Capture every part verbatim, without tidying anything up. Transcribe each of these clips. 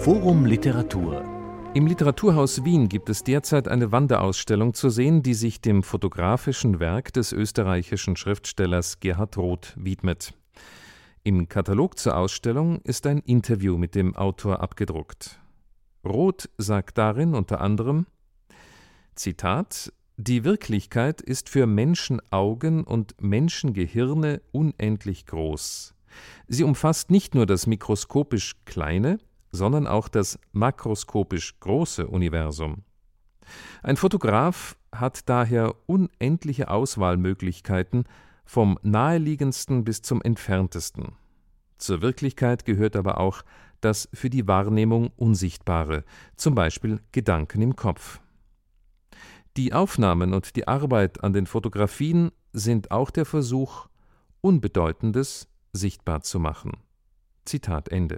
Forum Literatur. Im Literaturhaus Wien gibt es derzeit eine Wanderausstellung zu sehen, die sich dem fotografischen Werk des österreichischen Schriftstellers Gerhard Roth widmet. Im Katalog zur Ausstellung ist ein Interview mit dem Autor abgedruckt. Roth sagt darin unter anderem, Zitat, »Die Wirklichkeit ist für Menschenaugen und Menschengehirne unendlich groß. Sie umfasst nicht nur das mikroskopisch kleine, sondern auch das makroskopisch große Universum. Ein Fotograf hat daher unendliche Auswahlmöglichkeiten vom naheliegendsten bis zum entferntesten. Zur Wirklichkeit gehört aber auch das für die Wahrnehmung Unsichtbare, zum Beispiel Gedanken im Kopf. Die Aufnahmen und die Arbeit an den Fotografien sind auch der Versuch, Unbedeutendes sichtbar zu machen.« Zitat Ende.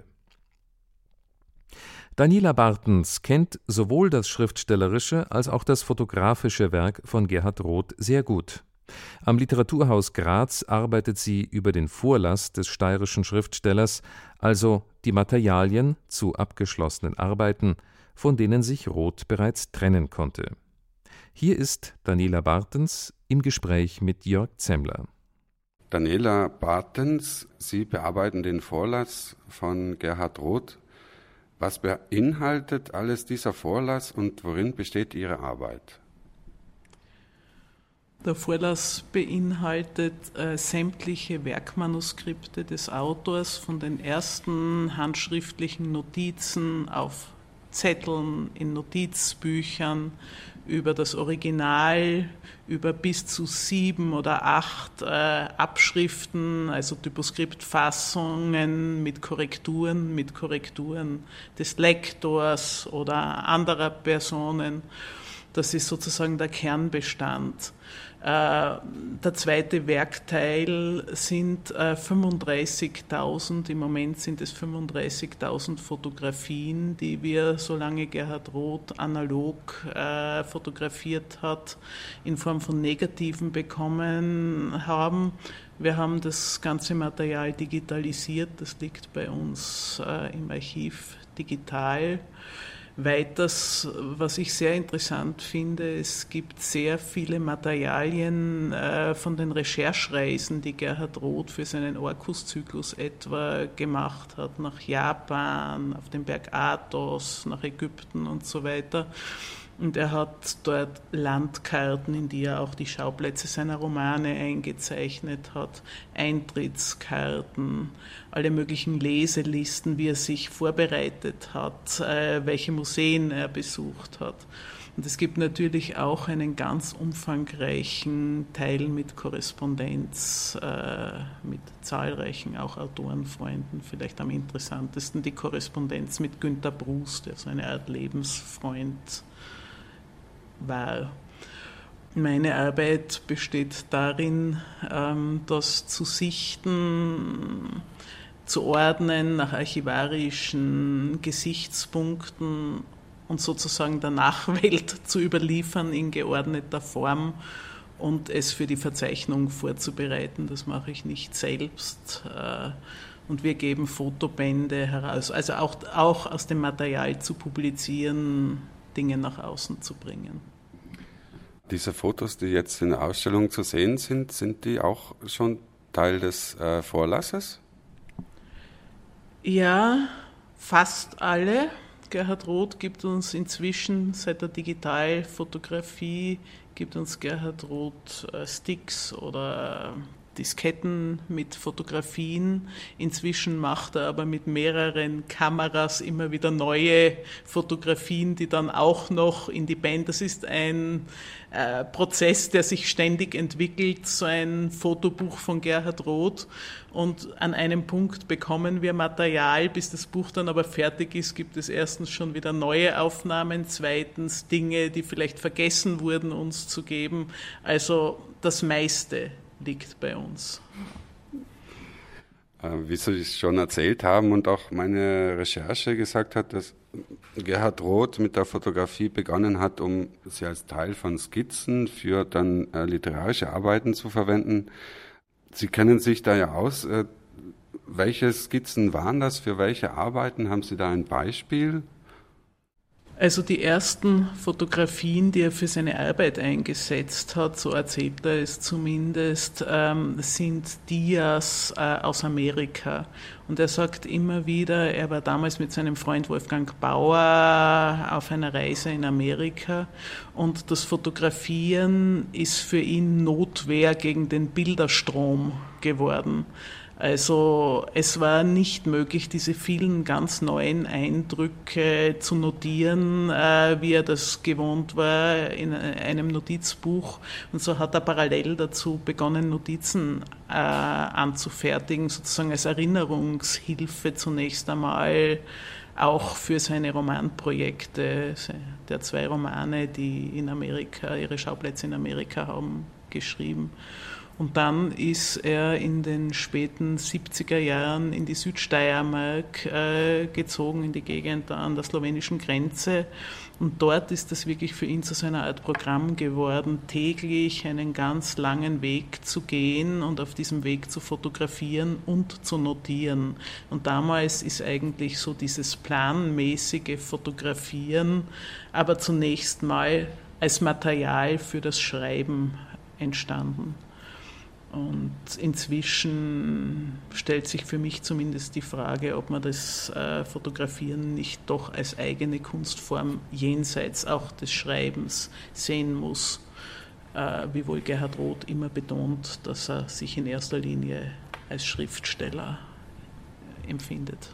Daniela Bartens kennt sowohl das schriftstellerische als auch das fotografische Werk von Gerhard Roth sehr gut. Am Literaturhaus Graz arbeitet sie über den Vorlass des steirischen Schriftstellers, also die Materialien zu abgeschlossenen Arbeiten, von denen sich Roth bereits trennen konnte. Hier ist Daniela Bartens im Gespräch mit Jörg Zemmler. Daniela Bartens, Sie bearbeiten den Vorlass von Gerhard Roth. Was beinhaltet alles dieser Vorlass und worin besteht Ihre Arbeit? Der Vorlass beinhaltet äh, sämtliche Werkmanuskripte des Autors, von den ersten handschriftlichen Notizen auf Zetteln, in Notizbüchern, über das Original, über bis zu sieben oder acht äh, Abschriften, also Typoskriptfassungen mit Korrekturen, mit Korrekturen des Lektors oder anderer Personen. Das ist sozusagen der Kernbestand. Der zweite Werkteil sind fünfunddreißigtausend, im Moment sind es fünfunddreißigtausend Fotografien, die wir, solange Gerhard Roth analog äh, fotografiert hat, in Form von Negativen bekommen haben. Wir haben das ganze Material digitalisiert, das liegt bei uns äh, im Archiv digital. Weiters, was ich sehr interessant finde, es gibt sehr viele Materialien äh, von den Recherchereisen, die Gerhard Roth für seinen Orkus-Zyklus etwa gemacht hat, nach Japan, auf den Berg Athos, nach Ägypten und so weiter. Und er hat dort Landkarten, in die er auch die Schauplätze seiner Romane eingezeichnet hat, Eintrittskarten, alle möglichen Leselisten, wie er sich vorbereitet hat, äh, welche Museen er besucht hat. Und es gibt natürlich auch einen ganz umfangreichen Teil mit Korrespondenz, äh, mit zahlreichen auch Autorenfreunden. Vielleicht am interessantesten die Korrespondenz mit Günter Brus, der so eine Art Lebensfreund war. Meine Arbeit besteht darin, das zu sichten, zu ordnen nach archivarischen Gesichtspunkten und sozusagen der Nachwelt zu überliefern in geordneter Form und es für die Verzeichnung vorzubereiten. Das mache ich nicht selbst. Und wir geben Fotobände heraus, also auch, auch aus dem Material zu publizieren, Dinge nach außen zu bringen. Diese Fotos, die jetzt in der Ausstellung zu sehen sind, sind die auch schon Teil des äh, Vorlasses? Ja, fast alle. Gerhard Roth gibt uns inzwischen seit der Digitalfotografie, gibt uns Gerhard Roth äh, Sticks oder äh, Disketten mit Fotografien. Inzwischen macht er aber mit mehreren Kameras immer wieder neue Fotografien, die dann auch noch in die Band. Das ist ein äh, Prozess, der sich ständig entwickelt, so ein Fotobuch von Gerhard Roth. Und an einem Punkt bekommen wir Material, bis das Buch dann aber fertig ist, gibt es erstens schon wieder neue Aufnahmen, zweitens Dinge, die vielleicht vergessen wurden, uns zu geben. Also das meiste liegt bei uns. Wie Sie es schon erzählt haben und auch meine Recherche gesagt hat, dass Gerhard Roth mit der Fotografie begonnen hat, um sie als Teil von Skizzen für dann äh, literarische Arbeiten zu verwenden. Sie kennen sich da ja aus. Äh, welche Skizzen waren das? Für welche Arbeiten? Haben Sie da ein Beispiel? Also die ersten Fotografien, die er für seine Arbeit eingesetzt hat, so erzählt er es zumindest, ähm, sind Dias äh, aus Amerika. Und er sagt immer wieder, er war damals mit seinem Freund Wolfgang Bauer auf einer Reise in Amerika und das Fotografieren ist für ihn Notwehr gegen den Bilderstrom geworden. Also es war nicht möglich, diese vielen ganz neuen Eindrücke zu notieren, äh, wie er das gewohnt war in einem Notizbuch. Und so hat er parallel dazu begonnen, Notizen äh, anzufertigen, sozusagen als Erinnerungshilfe zunächst einmal, auch für seine Romanprojekte, der zwei Romane, die in Amerika, ihre Schauplätze in Amerika haben, geschrieben. Und dann ist er in den späten siebziger Jahren in die Südsteiermark äh, gezogen, in die Gegend an der slowenischen Grenze. Und dort ist das wirklich für ihn zu so einer Art Programm geworden, täglich einen ganz langen Weg zu gehen und auf diesem Weg zu fotografieren und zu notieren. Und damals ist eigentlich so dieses planmäßige Fotografieren, aber zunächst mal als Material für das Schreiben entstanden. Und inzwischen stellt sich für mich zumindest die Frage, ob man das äh, Fotografieren nicht doch als eigene Kunstform jenseits auch des Schreibens sehen muss, äh, wiewohl Gerhard Roth immer betont, dass er sich in erster Linie als Schriftsteller empfindet.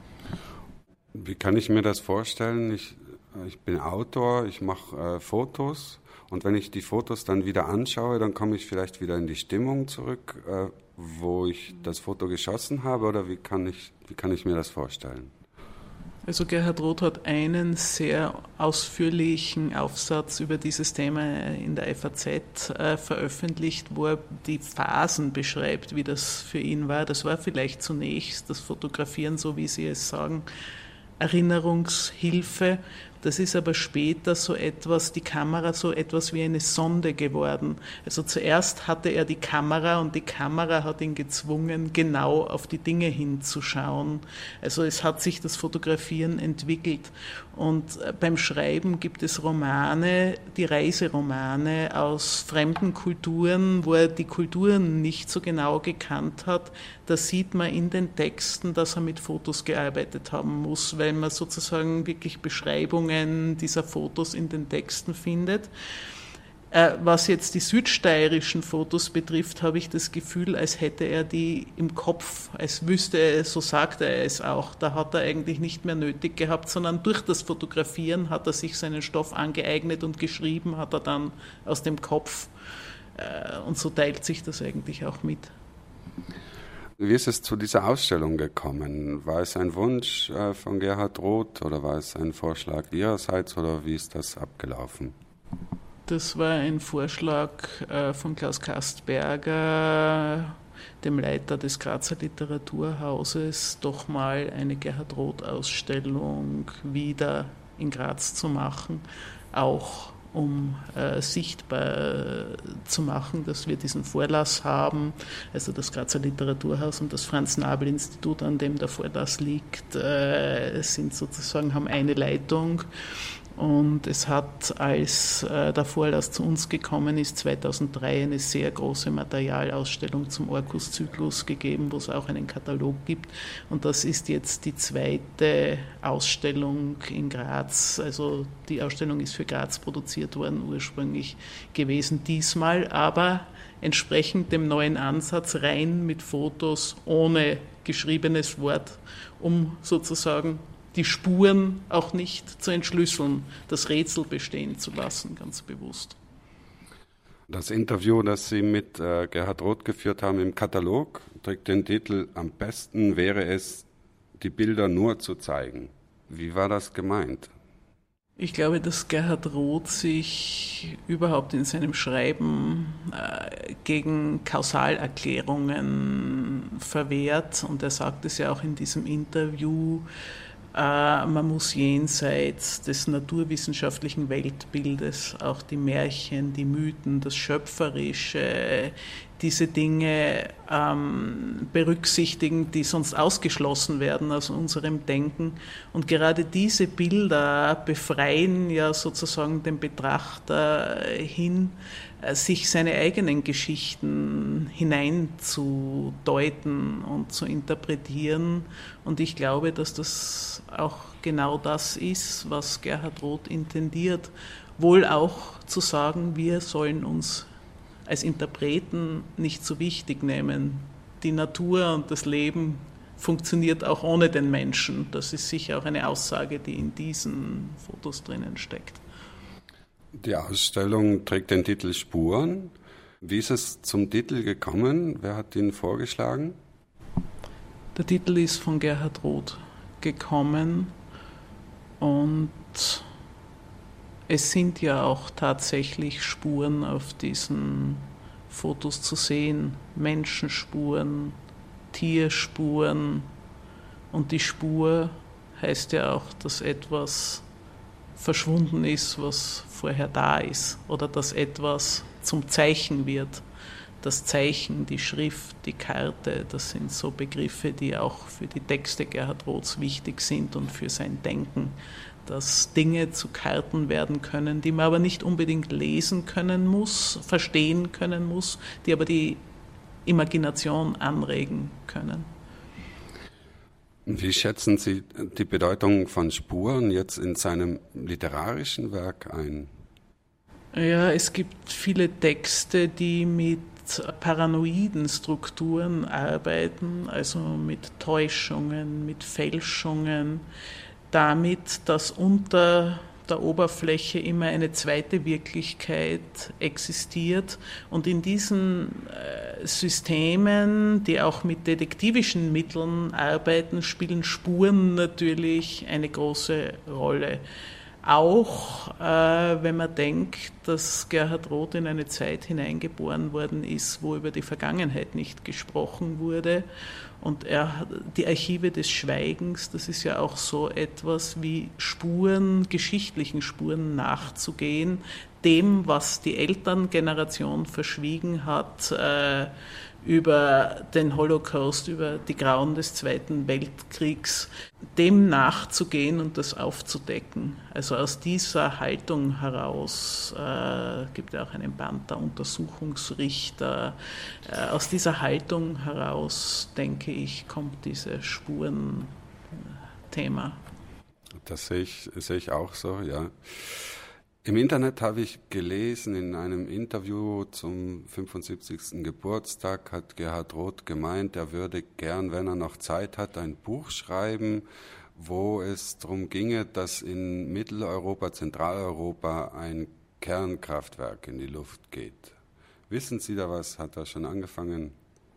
Wie kann ich mir das vorstellen? Ich, ich bin Autor, ich mache äh, Fotos. Und wenn ich die Fotos dann wieder anschaue, dann komme ich vielleicht wieder in die Stimmung zurück, äh, wo ich das Foto geschossen habe, oder wie kann ich, wie kann ich mir das vorstellen? Also Gerhard Roth hat einen sehr ausführlichen Aufsatz über dieses Thema in der F A Z äh, veröffentlicht, wo er die Phasen beschreibt, wie das für ihn war. Das war vielleicht zunächst das Fotografieren, so wie Sie es sagen, Erinnerungshilfe. Das ist aber später so etwas, die Kamera so etwas wie eine Sonde geworden. Also zuerst hatte er die Kamera und die Kamera hat ihn gezwungen, genau auf die Dinge hinzuschauen. Also es hat sich das Fotografieren entwickelt. Und beim Schreiben gibt es Romane, die Reiseromane aus fremden Kulturen, wo er die Kulturen nicht so genau gekannt hat. Da sieht man in den Texten, dass er mit Fotos gearbeitet haben muss, weil man sozusagen wirklich Beschreibungen dieser Fotos in den Texten findet. Was jetzt die südsteirischen Fotos betrifft, habe ich das Gefühl, als hätte er die im Kopf, als wüsste er, so sagt er es auch. Da hat er eigentlich nicht mehr nötig gehabt, sondern durch das Fotografieren hat er sich seinen Stoff angeeignet und geschrieben hat er dann aus dem Kopf. Und so teilt sich das eigentlich auch mit. Wie ist es zu dieser Ausstellung gekommen? War es ein Wunsch äh, von Gerhard Roth oder war es ein Vorschlag Ihrerseits oder wie ist das abgelaufen? Das war ein Vorschlag äh, von Klaus Kastberger, dem Leiter des Grazer Literaturhauses, doch mal eine Gerhard Roth-Ausstellung wieder in Graz zu machen, auch um äh, sichtbar zu machen, dass wir diesen Vorlass haben. Also das Grazer Literaturhaus und das Franz-Nabl-Institut, an dem der Vorlass liegt, äh, sind sozusagen, haben eine Leitung. Und es hat, als äh, der Vorlass zu uns gekommen ist, zweitausenddrei eine sehr große Materialausstellung zum Orkus-Zyklus gegeben, wo es auch einen Katalog gibt. Und das ist jetzt die zweite Ausstellung in Graz. Also die Ausstellung ist für Graz produziert worden, ursprünglich gewesen diesmal, aber entsprechend dem neuen Ansatz rein mit Fotos ohne geschriebenes Wort, um sozusagen die Spuren auch nicht zu entschlüsseln, das Rätsel bestehen zu lassen, ganz bewusst. Das Interview, das Sie mit äh, Gerhard Roth geführt haben im Katalog, trägt den Titel „Am besten wäre es, die Bilder nur zu zeigen“. Wie war das gemeint? Ich glaube, dass Gerhard Roth sich überhaupt in seinem Schreiben äh, gegen Kausalerklärungen verwehrt. Und er sagt es ja auch in diesem Interview, man muss jenseits des naturwissenschaftlichen Weltbildes auch die Märchen, die Mythen, das Schöpferische, diese Dinge ähm, berücksichtigen, die sonst ausgeschlossen werden aus unserem Denken. Und gerade diese Bilder befreien ja sozusagen den Betrachter hin, sich seine eigenen Geschichten hineinzudeuten und zu interpretieren. Und ich glaube, dass das auch genau das ist, was Gerhard Roth intendiert. Wohl auch zu sagen, wir sollen uns als Interpreten nicht so wichtig nehmen. Die Natur und das Leben funktioniert auch ohne den Menschen. Das ist sicher auch eine Aussage, die in diesen Fotos drinnen steckt. Die Ausstellung trägt den Titel Spuren. Wie ist es zum Titel gekommen? Wer hat ihn vorgeschlagen? Der Titel ist von Gerhard Roth gekommen und es sind ja auch tatsächlich Spuren auf diesen Fotos zu sehen. Menschenspuren, Tierspuren. Und die Spur heißt ja auch, dass etwas verschwunden ist, was vorher da ist. Oder dass etwas zum Zeichen wird. Das Zeichen, die Schrift, die Karte, das sind so Begriffe, die auch für die Texte Gerhard Roths wichtig sind und für sein Denken, dass Dinge zu Karten werden können, die man aber nicht unbedingt lesen können muss, verstehen können muss, die aber die Imagination anregen können. Wie schätzen Sie die Bedeutung von Spuren jetzt in seinem literarischen Werk ein? Ja, es gibt viele Texte, die mit paranoiden Strukturen arbeiten, also mit Täuschungen, mit Fälschungen, damit, dass unter der Oberfläche immer eine zweite Wirklichkeit existiert. Und in diesen Systemen, die auch mit detektivischen Mitteln arbeiten, spielen Spuren natürlich eine große Rolle. Auch äh, wenn man denkt, dass Gerhard Roth in eine Zeit hineingeboren worden ist, wo über die Vergangenheit nicht gesprochen wurde. Und er, die Archive des Schweigens, das ist ja auch so etwas wie Spuren, geschichtlichen Spuren nachzugehen, dem, was die Elterngeneration verschwiegen hat, äh, über den Holocaust, über die Grauen des Zweiten Weltkriegs, dem nachzugehen und das aufzudecken. Also aus dieser Haltung heraus, äh, gibt ja auch einen Band der Untersuchungsrichter, äh, aus dieser Haltung heraus, denke ich, kommt dieses Spurenthema. Das sehe ich, sehe ich auch so, ja. Im Internet habe ich gelesen, in einem Interview zum fünfundsiebzigsten Geburtstag hat Gerhard Roth gemeint, er würde gern, wenn er noch Zeit hat, ein Buch schreiben, wo es darum ginge, dass in Mitteleuropa, Zentraleuropa ein Kernkraftwerk in die Luft geht. Wissen Sie da was? Hat er schon angefangen?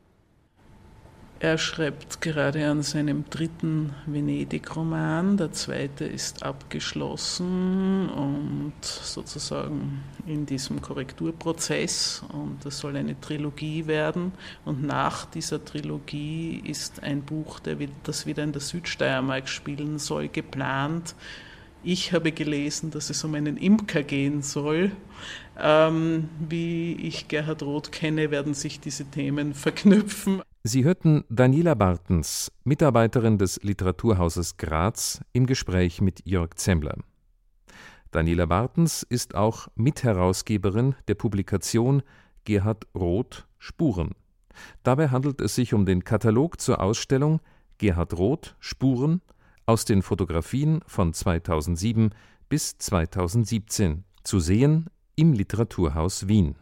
Er schreibt gerade an seinem dritten Venedig-Roman. Der zweite ist abgeschlossen und sozusagen in diesem Korrekturprozess. Und das soll eine Trilogie werden. Und nach dieser Trilogie ist ein Buch, das wieder in der Südsteiermark spielen soll, geplant. Ich habe gelesen, dass es um einen Imker gehen soll. Ähm, wie ich Gerhard Roth kenne, werden sich diese Themen verknüpfen. Sie hörten Daniela Bartens, Mitarbeiterin des Literaturhauses Graz, im Gespräch mit Jörg Zemmler. Daniela Bartens ist auch Mitherausgeberin der Publikation Gerhard Roth Spuren. Dabei handelt es sich um den Katalog zur Ausstellung Gerhard Roth Spuren aus den Fotografien von zweitausendsieben bis zweitausendsiebzehn, zu sehen im Literaturhaus Wien.